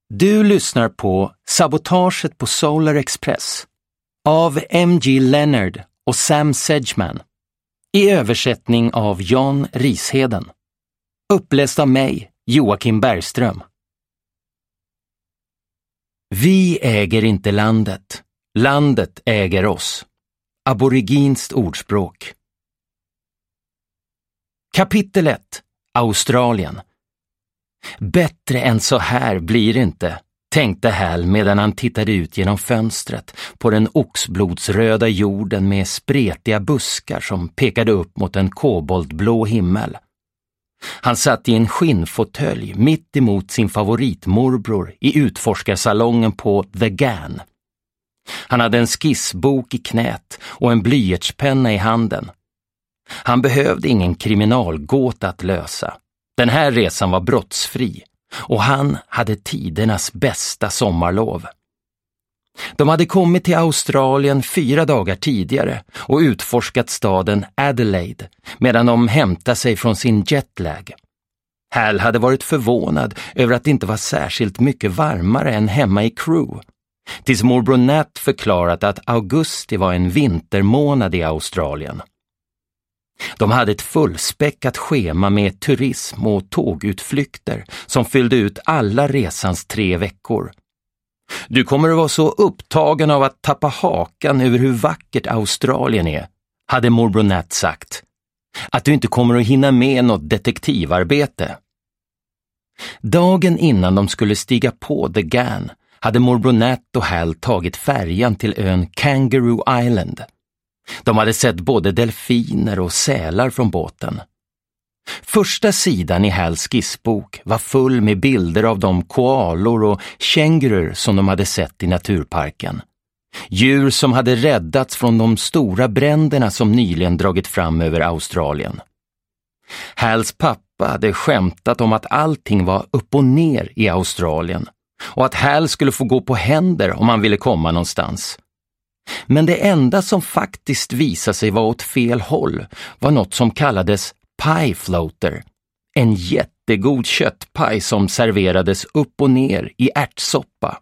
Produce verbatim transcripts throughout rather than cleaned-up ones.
Du lyssnar på Sabotaget på Solar Express av M G Leonard och Sam Sedgman i översättning av Jan Risheden. Uppläst av mig, Joakim Bergström. Vi äger inte landet. Landet äger oss. Aboriginskt ordspråk. Kapitel ett. Australien. Bättre än så här blir det inte, tänkte Hal medan han tittade ut genom fönstret på den oxblodsröda jorden med spretiga buskar som pekade upp mot en koboltblå himmel. Han satt i en skinnfåtölj mitt emot sin favoritmorbror i utforskarsalongen på The Gan. Han hade en skissbok i knät och en blyertspenna i handen. Han behövde ingen kriminalgåta att lösa. Den här resan var brottsfri och han hade tidernas bästa sommarlov. De hade kommit till Australien fyra dagar tidigare och utforskat staden Adelaide medan de hämtade sig från sin jetlag. Hal hade varit förvånad över att det inte var särskilt mycket varmare än hemma i Crewe, tills morbror Nat förklarat att augusti var en vintermånad i Australien. De hade ett fullspäckat schema med turism och tågutflykter som fyllde ut alla resans tre veckor. Du kommer att vara så upptagen av att tappa hakan över hur vackert Australien är, hade morbror Nat sagt, att du inte kommer att hinna med något detektivarbete. Dagen innan de skulle stiga på The Gan hade morbror Nat och Hal tagit färjan till ön Kangaroo Island. De hade sett både delfiner och sälar från båten. Första sidan i Hals skissbok var full med bilder av de koalor och kängurur som de hade sett i naturparken. Djur som hade räddats från de stora bränderna som nyligen dragit fram över Australien. Hals pappa hade skämtat om att allting var upp och ner i Australien och att Hal skulle få gå på händer om han ville komma någonstans. Men det enda som faktiskt visade sig vara åt fel håll var något som kallades pie floater, en jättegod köttpaj som serverades upp och ner i ärtsoppa.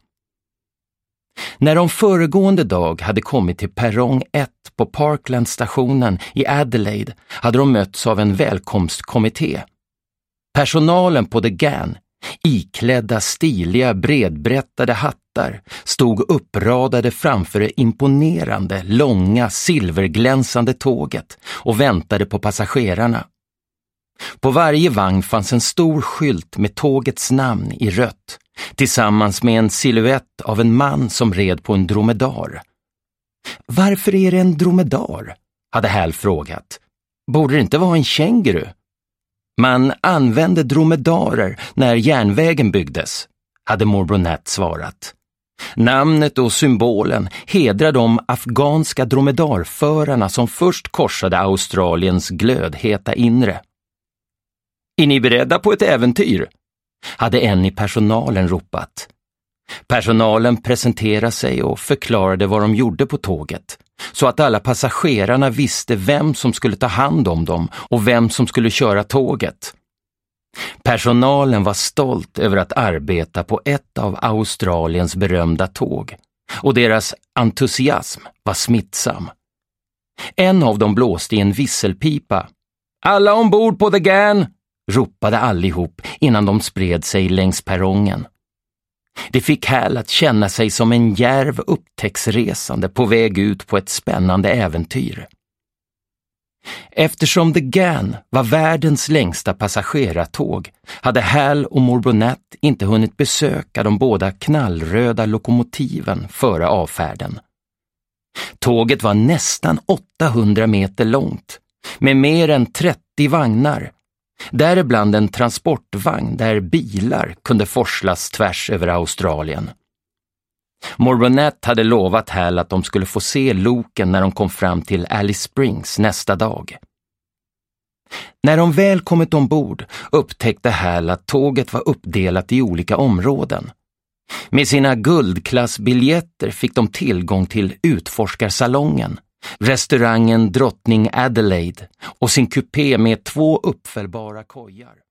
När de föregående dag hade kommit till perrong ett på Parkland-stationen i Adelaide hade de mötts av en välkomstkommitté. Personalen på The Gan, iklädda stiliga bredbrättade hattar, stod uppradade framför det imponerande, långa, silverglänsande tåget och väntade på passagerarna. På varje vagn fanns en stor skylt med tågets namn i rött, tillsammans med en silhuett av en man som red på en dromedar. Varför är det en dromedar? Hade Hal frågat. Borde det inte vara en känguru? Man använde dromedarer när järnvägen byggdes, hade morbror Nat svarat. Namnet och symbolen hedrar de afghanska dromedarförarna som först korsade Australiens glödheta inre. Är ni beredda på ett äventyr? Hade en i personalen ropat. Personalen presenterade sig och förklarade vad de gjorde på tåget, så att alla passagerarna visste vem som skulle ta hand om dem och vem som skulle köra tåget. Personalen var stolt över att arbeta på ett av Australiens berömda tåg, och deras entusiasm var smittsam. En av dem blåste i en visselpipa. Alla ombord på The Gan! Ropade allihop innan de spred sig längs perrongen. Det fick Hal att känna sig som en djärv upptäcktsresande på väg ut på ett spännande äventyr. Eftersom The Gan var världens längsta passagerartåg hade Hal och morbror Nat inte hunnit besöka de båda knallröda lokomotiven före avfärden. Tåget var nästan åttahundra meter långt, med mer än trettio vagnar. Däribland en transportvagn där bilar kunde forslas tvärs över Australien. Morbror Nat hade lovat Hal att de skulle få se loken när de kom fram till Alice Springs nästa dag. När de väl kommit ombord upptäckte Hal att tåget var uppdelat i olika områden. Med sina guldklassbiljetter fick de tillgång till utforskarsalongen, restaurangen Drottning Adelaide och sin kupé med två uppfällbara kojar.